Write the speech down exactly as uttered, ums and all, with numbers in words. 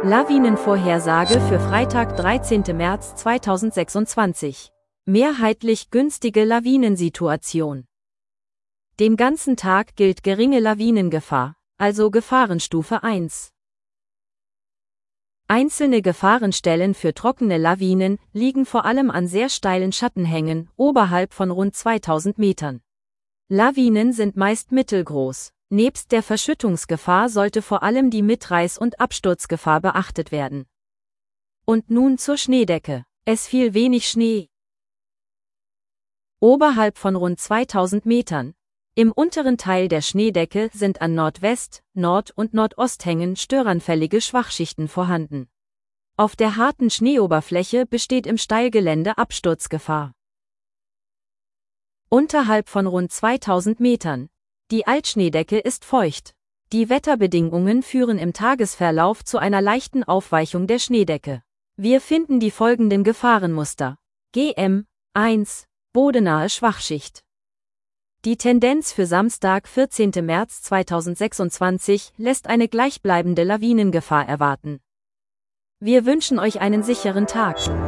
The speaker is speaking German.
Lawinenvorhersage für Freitag, dreizehnten März zweitausendsechsundzwanzig. Mehrheitlich günstige Lawinensituation. Den ganzen Tag gilt geringe Lawinengefahr, also Gefahrenstufe eins. Einzelne Gefahrenstellen für trockene Lawinen liegen vor allem an sehr steilen Schattenhängen, oberhalb von rund zweitausend Metern. Lawinen sind meist mittelgroß. Nebst der Verschüttungsgefahr sollte vor allem die Mitreiß- und Absturzgefahr beachtet werden. Und nun zur Schneedecke. Es fiel wenig Schnee. Oberhalb von rund zweitausend Metern. Im unteren Teil der Schneedecke sind an Nordwest-, Nord- und Nordosthängen störanfällige Schwachschichten vorhanden. Auf der harten Schneeoberfläche besteht im Steilgelände Absturzgefahr. Unterhalb von rund zweitausend Metern. Die Altschneedecke ist feucht. Die Wetterbedingungen führen im Tagesverlauf zu einer leichten Aufweichung der Schneedecke. Wir finden die folgenden Gefahrenmuster. G M eins. Bodenahe Schwachschicht. Die Tendenz für Samstag, vierzehnten März zweitausendsechsundzwanzig, lässt eine gleichbleibende Lawinengefahr erwarten. Wir wünschen euch einen sicheren Tag.